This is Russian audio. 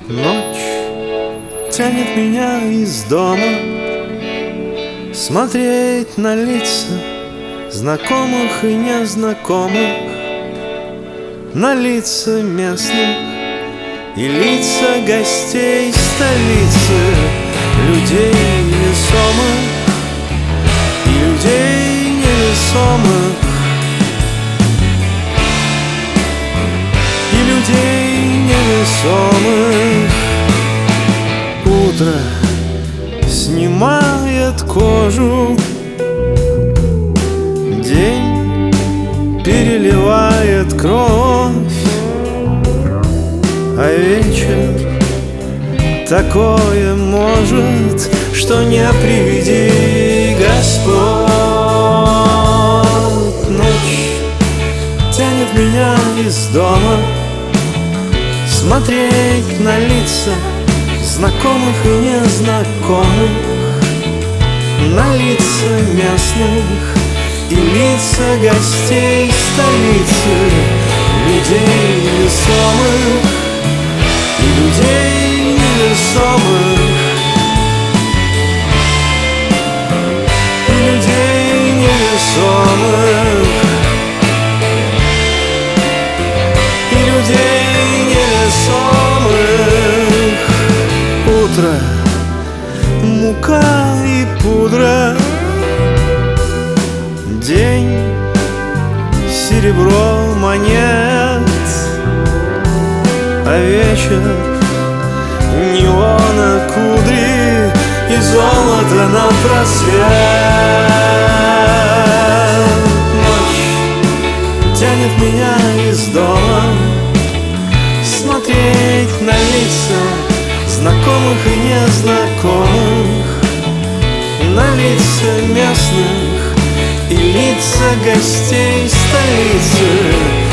Ночь тянет меня из дома смотреть на лица знакомых и незнакомых, на лица местных и лица гостей столицы, людей весомых и людей невесомых, и людей невесомых. Утро снимает кожу, день переливает кровь, а вечер такое может, что не приведи Господь. Ночь тянет меня из дома смотреть на лица знакомых и незнакомых, на лица местных и лица гостей столицы, людей весомых и людей невесомых, и людей невесомых, и людей невесомых. Утро, мука и пудра, день, серебро монет, а вечер неона кудри и золото на просвет. Ночь тянет меня из дома смотреть на лица знакомых и незнакомых, на лица местных и лица гостей столицы,